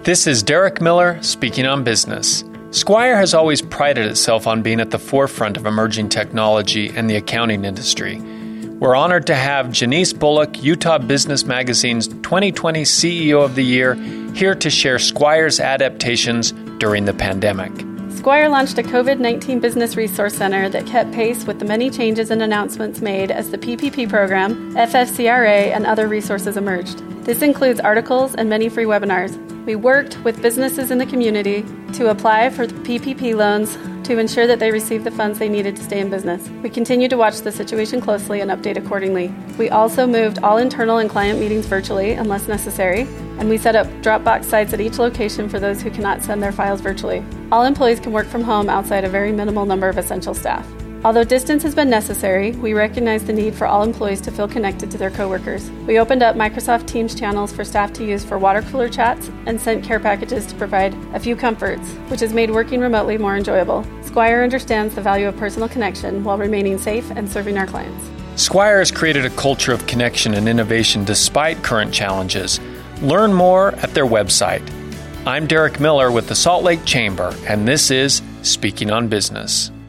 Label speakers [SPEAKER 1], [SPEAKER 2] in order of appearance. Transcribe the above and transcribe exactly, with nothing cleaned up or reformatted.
[SPEAKER 1] This is Derek Miller speaking on business. Squire has always prided itself on being at the forefront of emerging technology and the accounting industry. We're honored to have Janice Bullock, Utah Business Magazine's twenty twenty C E O of the Year, here to share Squire's adaptations during the pandemic.
[SPEAKER 2] Squire launched a COVID nineteen Business Resource Center that kept pace with the many changes and announcements made as the P P P program, F F C R A, and other resources emerged. This includes articles and many free webinars. We worked with businesses in the community to apply for P P P loans to ensure that they received the funds they needed to stay in business. We continue to watch the situation closely and update accordingly. We also moved all internal and client meetings virtually unless necessary, and we set up Dropbox sites at each location for those who cannot send their files virtually. All employees can work from home outside a very minimal number of essential staff. Although distance has been necessary, we recognize the need for all employees to feel connected to their coworkers. We opened up Microsoft Teams channels for staff to use for water cooler chats and sent care packages to provide a few comforts, which has made working remotely more enjoyable. Squire understands the value of personal connection while remaining safe and serving our clients.
[SPEAKER 1] Squire has created a culture of connection and innovation despite current challenges. Learn more at their website. I'm Derek Miller with the Salt Lake Chamber, and this is Speaking on Business.